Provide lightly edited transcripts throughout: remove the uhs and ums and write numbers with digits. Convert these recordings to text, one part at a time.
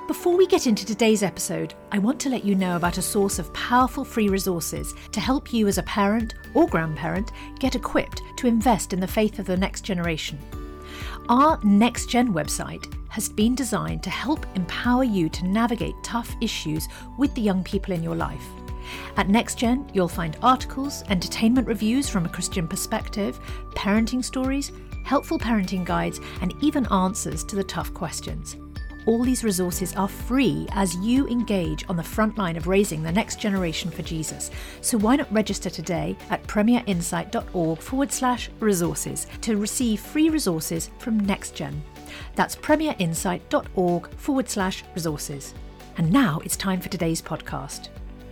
Before we get into today's episode, I want to let you know about a source of powerful free resources to help you as a parent or grandparent get equipped to invest in the faith of the next generation. Our Next Gen website has been designed to help empower you to navigate tough issues with the young people in your life. At Next Gen, you'll find articles, entertainment reviews from a Christian perspective, parenting stories, helpful parenting guides, and even answers to the tough questions. All these resources are free as you engage on the front line of raising the next generation for Jesus. So why not register today at premierinsight.org/resources to receive free resources from NextGen. That's premierinsight.org/resources. And now it's time for today's podcast.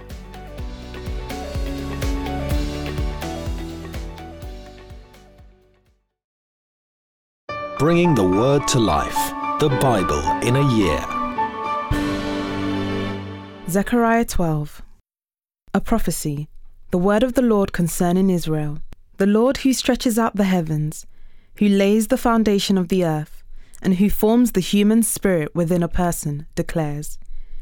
Bringing the Word to life. The Bible in a year. Zechariah 12. A prophecy, the word of the Lord concerning Israel. The Lord who stretches out the heavens, who lays the foundation of the earth, and who forms the human spirit within a person, declares,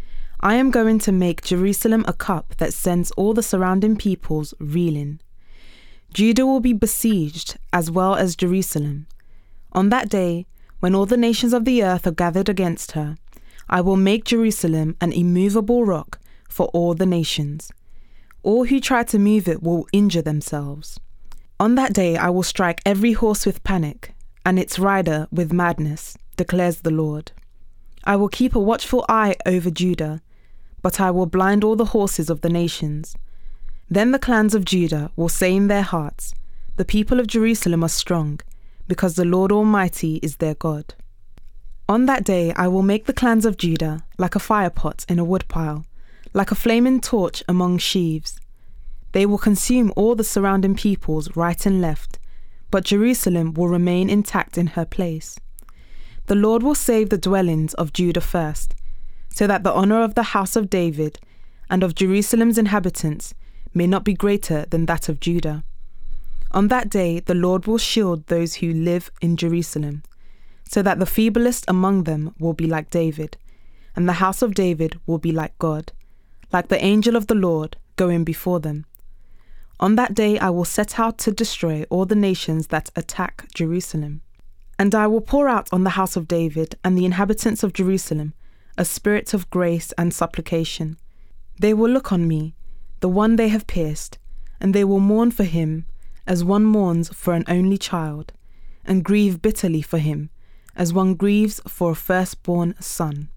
I am going to make Jerusalem a cup that sends all the surrounding peoples reeling. Judah will be besieged as well as Jerusalem. On that day, when all the nations of the earth are gathered against her, I will make Jerusalem an immovable rock for all the nations. All who try to move it will injure themselves. On that day I will strike every horse with panic, and its rider with madness, declares the Lord. I will keep a watchful eye over Judah, but I will blind all the horses of the nations. Then the clans of Judah will say in their hearts, the people of Jerusalem are strong, because the Lord Almighty is their God. On that day I will make the clans of Judah like a firepot in a woodpile, like a flaming torch among sheaves. They will consume all the surrounding peoples right and left, but Jerusalem will remain intact in her place. The Lord will save the dwellings of Judah first, so that the honor of the house of David and of Jerusalem's inhabitants may not be greater than that of Judah. On that day the Lord will shield those who live in Jerusalem, so that the feeblest among them will be like David, and the house of David will be like God, like the angel of the Lord going before them. On that day I will set out to destroy all the nations that attack Jerusalem. And I will pour out on the house of David and the inhabitants of Jerusalem a spirit of grace and supplication. They will look on me, the one they have pierced, and they will mourn for him as one mourns for an only child, and grieve bitterly for him, as one grieves for a firstborn son.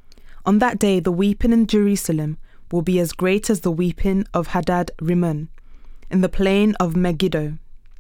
On that day the weeping in Jerusalem will be as great as the weeping of Hadad Rimmon, in the plain of Megiddo.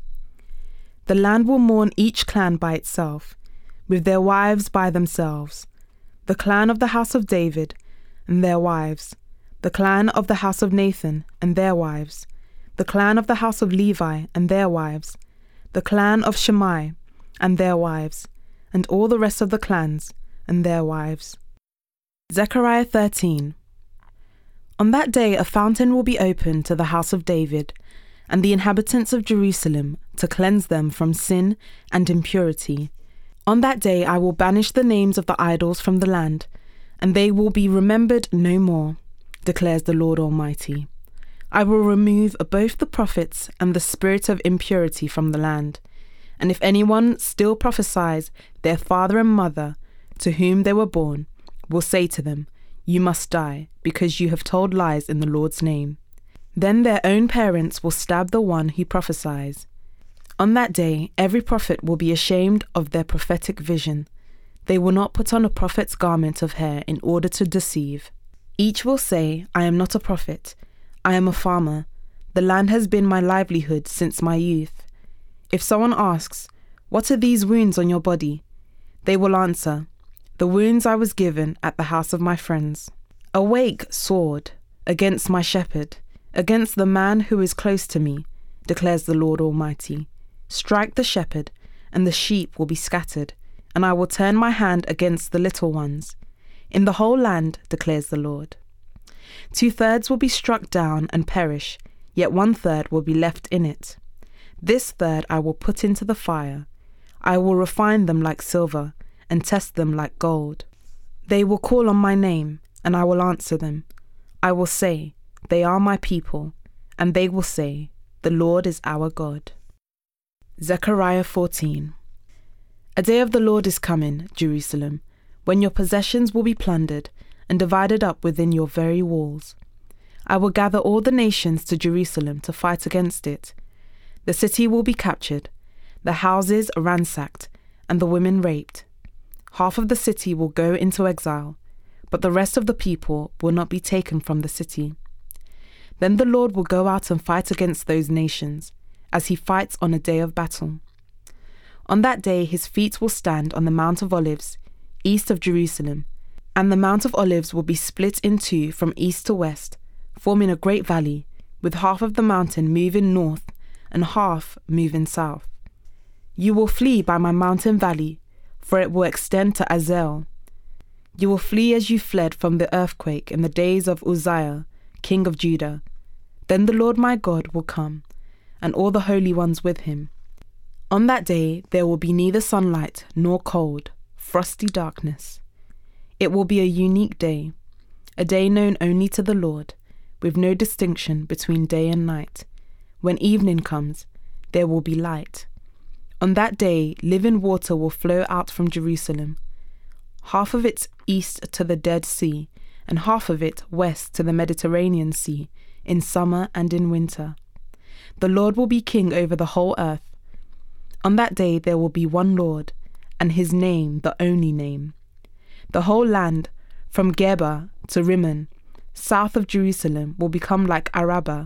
The land will mourn each clan by itself, with their wives by themselves, the clan of the house of David and their wives, the clan of the house of Nathan and their wives, the clan of the house of Levi and their wives, the clan of Shammai and their wives, and all the rest of the clans and their wives. Zechariah 13. On that day a fountain will be opened to the house of David and the inhabitants of Jerusalem to cleanse them from sin and impurity. On that day I will banish the names of the idols from the land, and they will be remembered no more, declares the Lord Almighty. I will remove both the prophets and the spirit of impurity from the land. And if anyone still prophesies, their father and mother, to whom they were born, will say to them, You must die, because you have told lies in the Lord's name. Then their own parents will stab the one who prophesies. On that day, every prophet will be ashamed of their prophetic vision. They will not put on a prophet's garment of hair in order to deceive. Each will say, I am not a prophet. I am a farmer. The land has been my livelihood since my youth. If someone asks, What are these wounds on your body? They will answer, The wounds I was given at the house of my friends. Awake, sword, against my shepherd, against the man who is close to me, declares the Lord Almighty. Strike the shepherd, and the sheep will be scattered, and I will turn my hand against the little ones. In the whole land, declares the Lord. 2/3 will be struck down and perish, yet 1/3 will be left in it. This third I will put into the fire. I will refine them like silver and test them like gold. They will call on my name, and I will answer them. I will say, they are my people, and they will say, the Lord is our God. Zechariah 14. A day of the Lord is coming, Jerusalem, when your possessions will be plundered and divided up within your very walls. I will gather all the nations to Jerusalem to fight against it. The city will be captured, the houses ransacked, and the women raped. Half of the city will go into exile, but the rest of the people will not be taken from the city. Then the Lord will go out and fight against those nations, as he fights on a day of battle. On that day his feet will stand on the Mount of Olives, east of Jerusalem, and the Mount of Olives will be split in two from east to west, forming a great valley, with half of the mountain moving north and half moving south. You will flee by my mountain valley, for it will extend to Azel. You will flee as you fled from the earthquake in the days of Uzziah, king of Judah. Then the Lord my God will come, and all the holy ones with him. On that day there will be neither sunlight nor cold, frosty darkness. It will be a unique day, a day known only to the Lord, with no distinction between day and night. When evening comes, there will be light. On that day living water will flow out from Jerusalem, half of it east to the Dead Sea, and half of it west to the Mediterranean Sea, in summer and in winter. The Lord will be king over the whole earth. On that day there will be one Lord, and his name the only name. The whole land, from Geba to Rimmon, south of Jerusalem, will become like Arabah.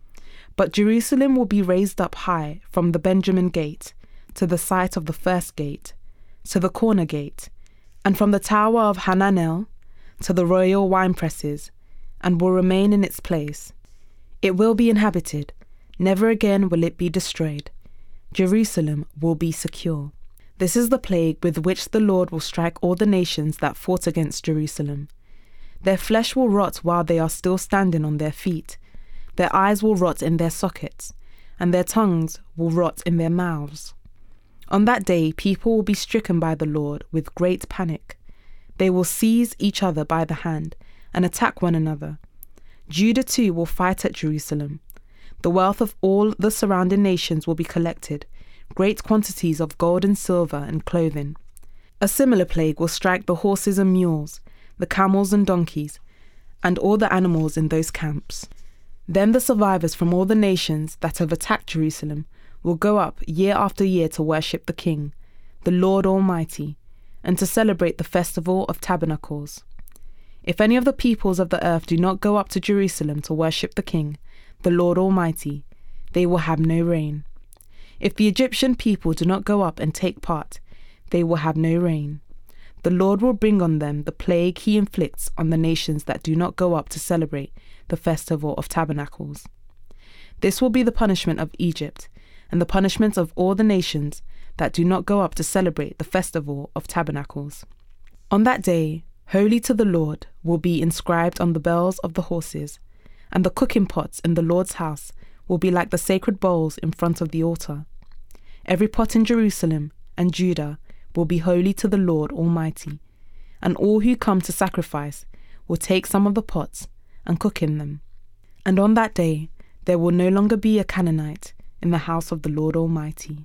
But Jerusalem will be raised up high from the Benjamin gate to the site of the first gate, to the corner gate, and from the tower of Hananel to the royal winepresses, and will remain in its place. It will be inhabited, never again will it be destroyed. Jerusalem will be secure. This is the plague with which the Lord will strike all the nations that fought against Jerusalem. Their flesh will rot while they are still standing on their feet. Their eyes will rot in their sockets, and their tongues will rot in their mouths. On that day people will be stricken by the Lord with great panic. They will seize each other by the hand and attack one another. Judah too will fight at Jerusalem. The wealth of all the surrounding nations will be collected, great quantities of gold and silver and clothing. A similar plague will strike the horses and mules, the camels and donkeys, and all the animals in those camps. Then the survivors from all the nations that have attacked Jerusalem will go up year after year to worship the King, the Lord Almighty, and to celebrate the Festival of Tabernacles. If any of the peoples of the earth do not go up to Jerusalem to worship the King, the Lord Almighty, they will have no rain. If the Egyptian people do not go up and take part, they will have no rain. The Lord will bring on them the plague he inflicts on the nations that do not go up to celebrate the Festival of Tabernacles. This will be the punishment of Egypt, and the punishment of all the nations that do not go up to celebrate the Festival of Tabernacles. On that day, holy to the Lord will be inscribed on the bells of the horses, and the cooking pots in the Lord's house will be like the sacred bowls in front of the altar. Every pot in Jerusalem and Judah will be holy to the Lord Almighty, and all who come to sacrifice will take some of the pots and cook in them. And on that day there will no longer be a Canaanite in the house of the Lord Almighty.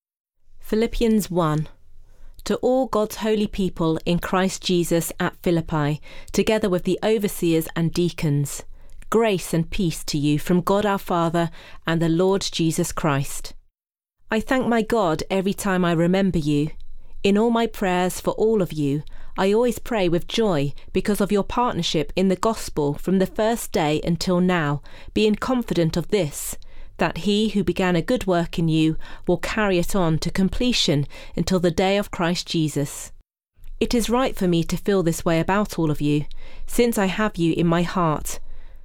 Philippians 1. To all God's holy people in Christ Jesus at Philippi, together with the overseers and deacons, grace and peace to you from God our Father and the Lord Jesus Christ. I thank my God every time I remember you. In all my prayers for all of you, I always pray with joy because of your partnership in the gospel from the first day until now, being confident of this, that he who began a good work in you will carry it on to completion until the day of Christ Jesus. It is right for me to feel this way about all of you, since I have you in my heart.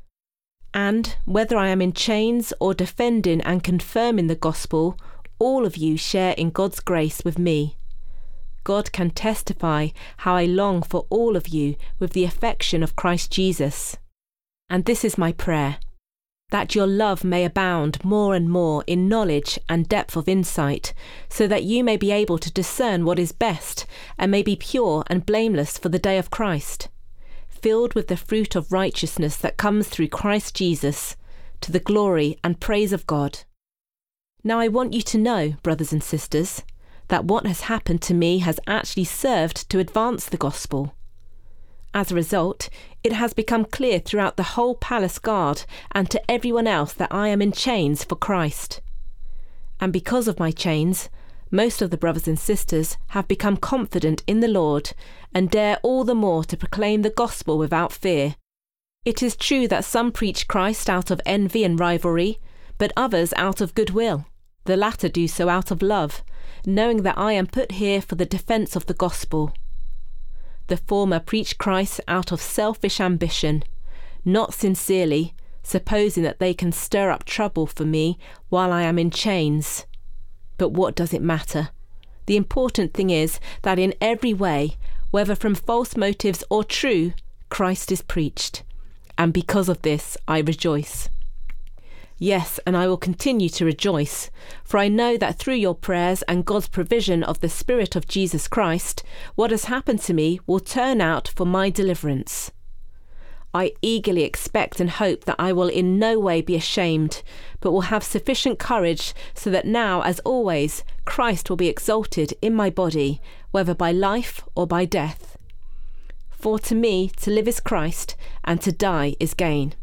And, whether I am in chains or defending and confirming the gospel, all of you share in God's grace with me. God can testify how I long for all of you with the affection of Christ Jesus. And this is my prayer. that your love may abound more and more in knowledge and depth of insight, so that you may be able to discern what is best, and may be pure and blameless for the day of Christ, filled with the fruit of righteousness that comes through Christ Jesus, to the glory and praise of God. Now I want you to know, brothers and sisters, that what has happened to me has actually served to advance the gospel. As a result, it has become clear throughout the whole palace guard and to everyone else that I am in chains for Christ. And because of my chains, most of the brothers and sisters have become confident in the Lord and dare all the more to proclaim the gospel without fear. It is true that some preach Christ out of envy and rivalry, but others out of goodwill. The latter do so out of love, knowing that I am put here for the defence of the gospel. The former preach Christ out of selfish ambition, not sincerely, supposing that they can stir up trouble for me while I am in chains. But what does it matter? The important thing is that in every way, whether from false motives or true, Christ is preached. And because of this, I rejoice. Yes, and I will continue to rejoice, for I know that through your prayers and God's provision of the Spirit of Jesus Christ, what has happened to me will turn out for my deliverance. I eagerly expect and hope that I will in no way be ashamed, but will have sufficient courage so that now, as always, Christ will be exalted in my body, whether by life or by death. For to me, to live is Christ, and to die is gain.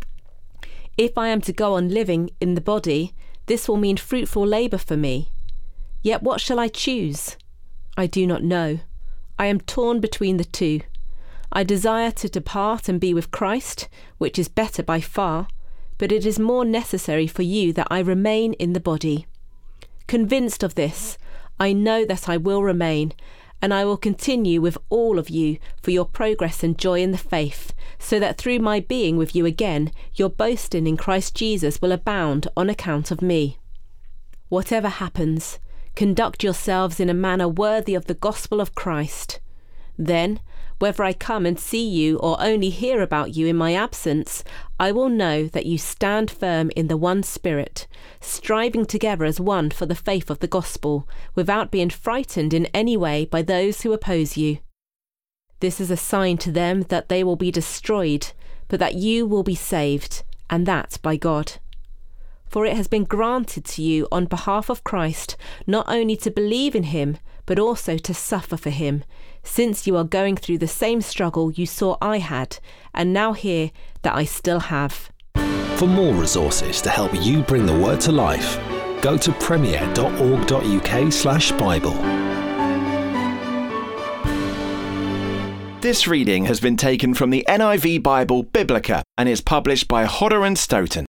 If I am to go on living in the body, this will mean fruitful labour for me. Yet what shall I choose? I do not know. I am torn between the two. I desire to depart and be with Christ, which is better by far, but it is more necessary for you that I remain in the body. Convinced of this, I know that I will remain, and I will continue with all of you for your progress and joy in the faith, so that through my being with you again, your boasting in Christ Jesus will abound on account of me. Whatever happens, conduct yourselves in a manner worthy of the gospel of Christ. Then, whether I come and see you or only hear about you in my absence, I will know that you stand firm in the one Spirit, striving together as one for the faith of the gospel, without being frightened in any way by those who oppose you. This is a sign to them that they will be destroyed, but that you will be saved, and that by God. For it has been granted to you on behalf of Christ not only to believe in him, but also to suffer for him, since you are going through the same struggle you saw I had, and now hear that I still have. For more resources to help you bring the word to life, go to premier.org.uk/Bible. This reading has been taken from the NIV Bible Biblica and is published by Hodder and Stoughton.